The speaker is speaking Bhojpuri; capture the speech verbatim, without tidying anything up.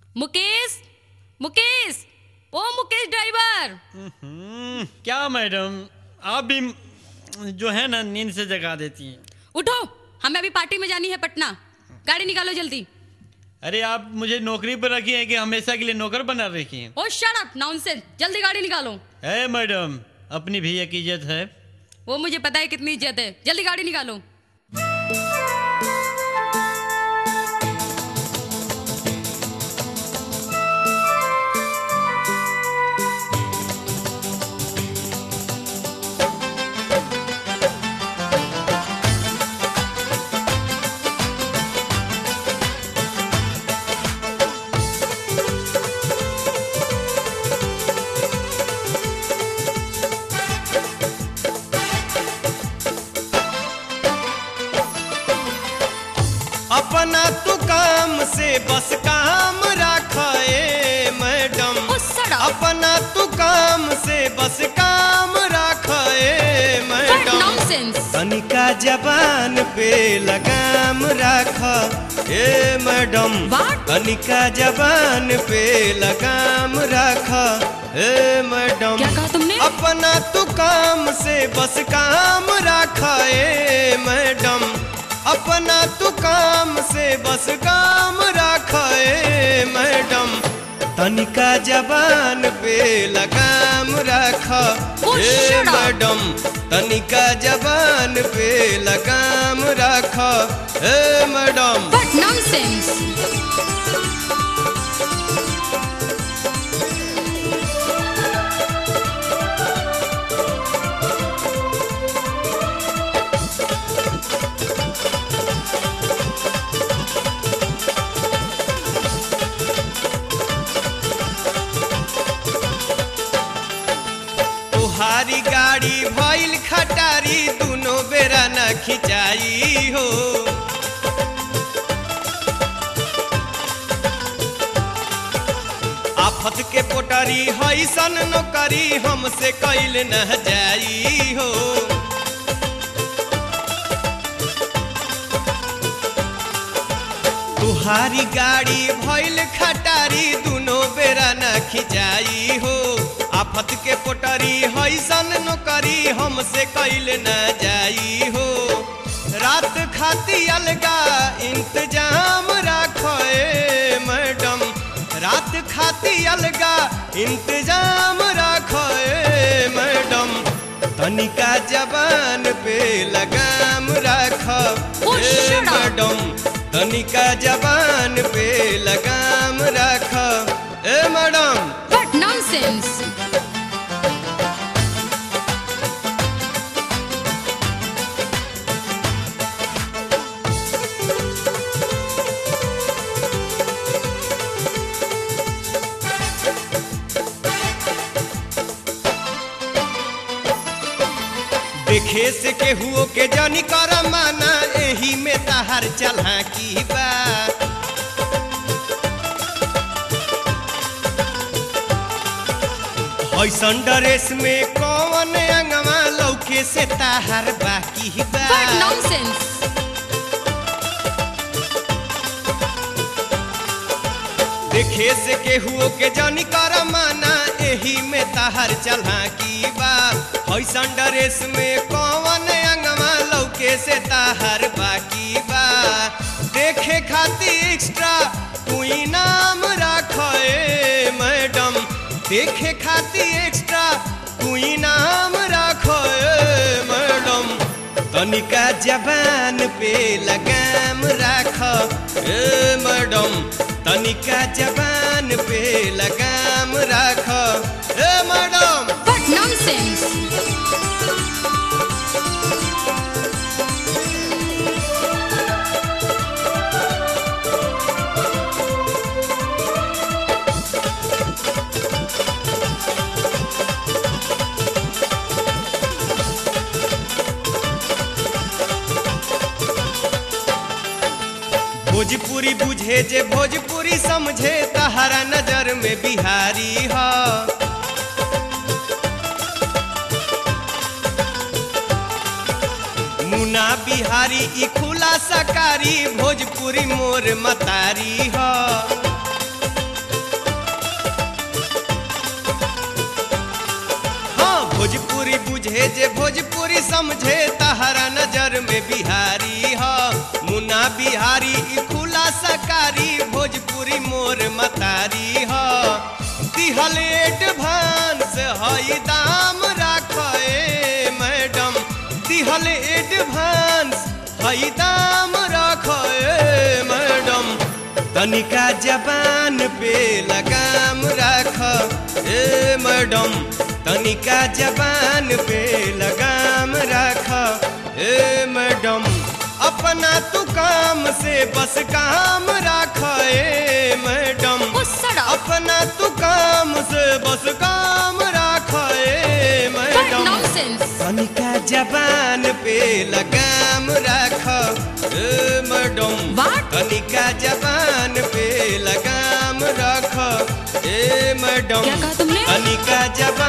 मुकेश, मुकेश, ओ मुकेश ड्राइवर। क्या मैडम, आप भी जो है ना नींद से जगा देती हैं। उठो, हमें अभी पार्टी में जानी है पटना। गाड़ी निकालो जल्दी। अरे आप मुझे नौकरी पर रखी है कि हमेशा के लिए नौकर बना रखी हैं? ओ शट अप, नॉनसेंस। जल्दी गाड़ी निकालो। है मैडम, अपनी भैया की इज्जत है। वो मुझे पता है कितनी इज्जत है। जल्दी गाड़ी निकालो। अपना तू काम से बस काम रखे मैडम। अपना तू काम से बस काम रखे मैडम। तनिका जबान पे लगाम रख ए मैडम। तनिका जबान पे लगाम रख ए मैडम। क्या कहा तुमने? अपना तू काम से बस काम रखे मैडम। अपना तू काम से बस काम रखे मैडम। तनिका जबान पे लगाम रख ए मैडम। तनिका जबान पे लगाम रख ए मैडम। What nonsense! तुहारी गाड़ी भइल खटारी, दोनों बेरा न खिंचाई हो। आफत के पोटरी हैसन नौकरी, हमसे कैल न जाई हो। तुहारी गाड़ी भइल खटारी, दोनों बेरा न खिंचाई हो। आफत के पोटरी हैसन नौकरी, हमसे कैल न जाई हो। रात खाती अलगा इंतजाम रखो ए मैडम। रात खाती अलगा इंतजाम रखो ए मैडम। तनिका जबान पे लगाम रख ए मैडम। तनिका जबान पे लगाम रख ए मैडम। What nonsense! देखे से केहुओ के जानी कर माना, एही में तहार चला की बा। ऐसन ड्रेस में कौन अंगवा लौके से तहार बाकी बा। What nonsense! देखे से केहुओ के जानी कर माना, एही में तहार चला की बा। ऐसन ड्रेस में कौन अंगवा लौके से तहार बाकी बा। देखे खाती एक्स्ट्रा तू इनाम रख ए मैडम। देखे खाती एक्स्ट्रा तू इनाम रख ए मैडम। तनिका जबान पे लगाम रख ए मैडम। तनिका जबान पे लगाम रख ए मैडम। What nonsense! भोजपुरी बुझे जे भोजपुरी समझे, तहरा नजर में बिहारी हा। मुना बिहारी ई खुला सकारी, भोजपुरी मोर मतारी ह। बुझे जे भोजपुरी समझे तहरा नजर में बिहारी ह मुन्ना बिहारी ई खुला सकारी भोजपुरी मोर मतारी ह दिहल एडवांस हई दाम राखे मैडम दिहल एडवांस हई दाम राखे मैडम तनिका जबान पे लगाम राख ए मैडम तनिका जबान पे लगाम राख ए मैडम अपना तू काम से बस काम राख ए मैडम अपना तू काम से बस काम राख ए मैडम तनिका जबान पे लगाम राख ए मैडम तनिका जबान पे लगाम राख ए मैडम क्या कहा तुमने? तनिका जबान